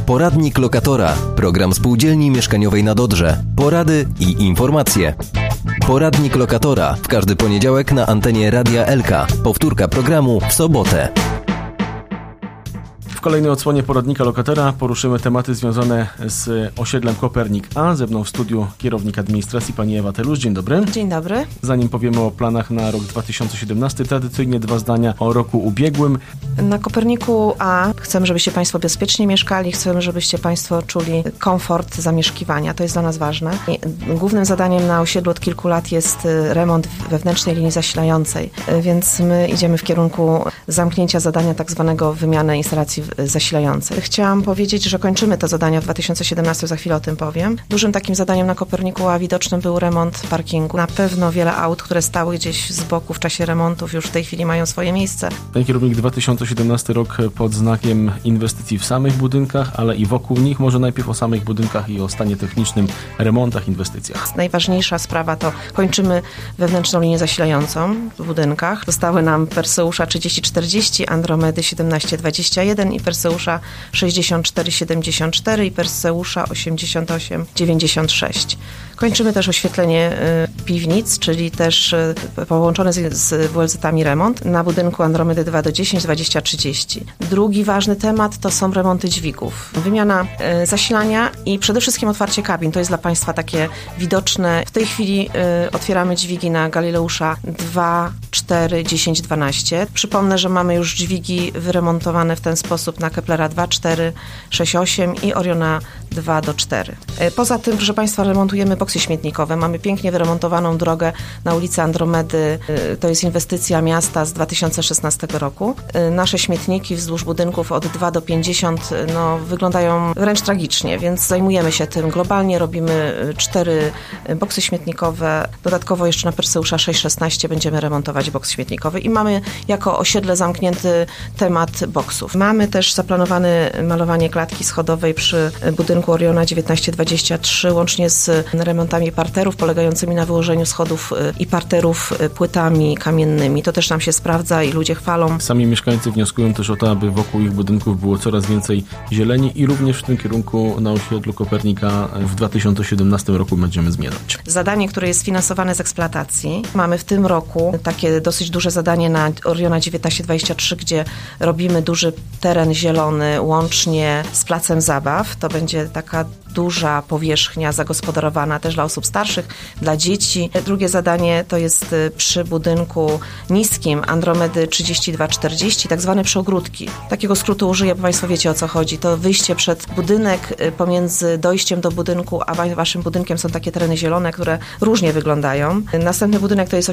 Poradnik lokatora. Program Spółdzielni Mieszkaniowej na Dodrze. Porady i informacje. Poradnik lokatora. W każdy poniedziałek na antenie Radia Elka. Powtórka programu w sobotę. W kolejnej odsłonie Poradnika Lokatora poruszymy tematy związane z osiedlem Kopernik A. Ze mną w studiu kierownik administracji pani Ewa Telusz. Dzień dobry. Dzień dobry. Zanim powiemy o planach na rok 2017, tradycyjnie 2 zdania o roku ubiegłym. Na Koperniku A chcemy, żebyście Państwo bezpiecznie mieszkali, chcemy, żebyście Państwo czuli komfort zamieszkiwania. To jest dla nas ważne. Głównym zadaniem na osiedlu od kilku lat jest remont wewnętrznej linii zasilającej, więc my idziemy w kierunku zamknięcia zadania tak zwanego wymiany instalacji zasilającej. Chciałam powiedzieć, że kończymy to zadanie w 2017, za chwilę o tym powiem. Dużym takim zadaniem na Koperniku A widocznym był remont parkingu. Na pewno wiele aut, które stały gdzieś z boku w czasie remontów, już w tej chwili mają swoje miejsce. Ten kierownik 2017 rok pod znakiem inwestycji w samych budynkach, ale i wokół nich. Może najpierw o samych budynkach i o stanie technicznym, remontach, inwestycjach. Najważniejsza sprawa to kończymy wewnętrzną linię zasilającą w budynkach. Zostały nam Perseusza 3040, Andromedy 1721 i Perseusza 6474 i Perseusza 8896. Kończymy też oświetlenie piwnic, czyli też połączony z WLZ-ami remont na budynku Andromedy 2 do 10, 20, 30. Drugi ważny temat to są remonty dźwigów. Wymiana zasilania i przede wszystkim otwarcie kabin. To jest dla Państwa takie widoczne. W tej chwili otwieramy dźwigi na Galileusza 2, 4, 10, 12. Przypomnę, że mamy już dźwigi wyremontowane w ten sposób na Keplera 2, 4, 6, 8 i Oriona 2 do 4. Poza tym, proszę Państwa, remontujemy boksy śmietnikowe. Mamy pięknie wyremontowaną drogę na ulicy Andromedy. To jest inwestycja miasta z 2016 roku. Nasze śmietniki wzdłuż budynków od 2 do 50 wyglądają wręcz tragicznie, więc zajmujemy się tym. Globalnie robimy 4 boksy śmietnikowe. Dodatkowo jeszcze na Perseusza 616 będziemy remontować boks śmietnikowy i mamy jako osiedle zamknięty temat boksów. Mamy też zaplanowane malowanie klatki schodowej przy budynku Oriona 1923 łącznie z remontami parterów polegającymi na wyłożeniu schodów i parterów płytami kamiennymi. To też nam się sprawdza i ludzie chwalą. Sami mieszkańcy wnioskują też o to, aby wokół ich budynków było coraz więcej zieleni i również w tym kierunku na osiedlu Kopernika w 2017 roku będziemy zmierzać. Zadanie, które jest finansowane z eksploatacji. Mamy w tym roku takie dosyć duże zadanie na Oriona 1923, gdzie robimy duży teren zielony łącznie z placem zabaw. To będzie taka duża powierzchnia zagospodarowana też dla osób starszych, dla dzieci. Drugie zadanie to jest przy budynku niskim Andromedy 3240, tak zwane przyogródki. Takiego skrótu użyję, bo Państwo wiecie, o co chodzi. To wyjście przed budynek, pomiędzy dojściem do budynku a Waszym budynkiem są takie tereny zielone, które różnie wyglądają. Następny budynek to jest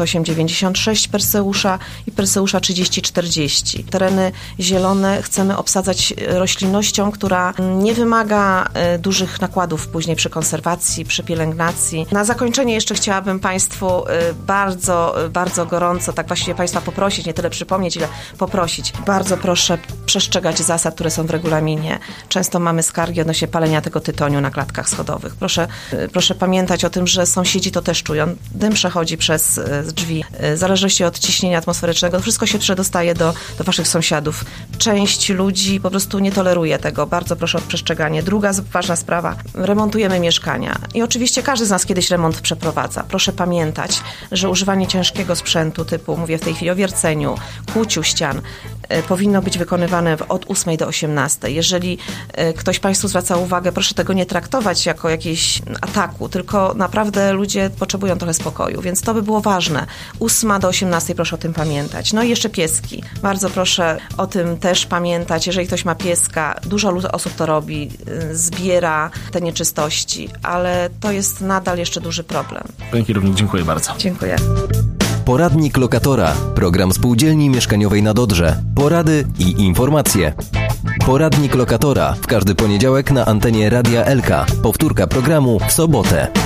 8896 Perseusza i Perseusza 3040. Tereny zielone chcemy obsadzać roślinnością, która nie wymaga dużych nakładów później przy konserwacji, przy pielęgnacji. Na zakończenie jeszcze chciałabym Państwu bardzo, bardzo gorąco, tak właściwie Państwa poprosić, nie tyle przypomnieć, ile poprosić. Bardzo proszę przestrzegać zasad, które są w regulaminie. Często mamy skargi odnośnie palenia tego tytoniu na klatkach schodowych. Proszę pamiętać o tym, że sąsiedzi to też czują. Dym przechodzi przez drzwi. W zależności od ciśnienia atmosferycznego, to wszystko się przedostaje do Waszych sąsiadów. Część ludzi po prostu nie toleruje tego. Bardzo proszę o przestrzeganie. Druga ważna sprawa. Remontujemy mieszkania. I oczywiście każdy z nas kiedyś remont przeprowadza. Proszę pamiętać, że używanie ciężkiego sprzętu typu, mówię w tej chwili o wierceniu, kłuciu ścian, powinno być wykonywane od 8 do 18. Jeżeli ktoś Państwu zwraca uwagę, proszę tego nie traktować jako jakiegoś ataku, tylko naprawdę ludzie potrzebują trochę spokoju, więc to by było ważne. 8 do 18, proszę o tym pamiętać. No i jeszcze pieski. Bardzo proszę o tym też pamiętać. Jeżeli ktoś ma pieska, dużo osób to robi, zbiera te nieczystości, ale to jest nadal jeszcze duży problem. Panie kierownik, dziękuję bardzo. Dziękuję. Poradnik lokatora. Program Spółdzielni Mieszkaniowej na Dodrze. Porady i informacje. Poradnik lokatora. W każdy poniedziałek na antenie Radia Elka. Powtórka programu w sobotę.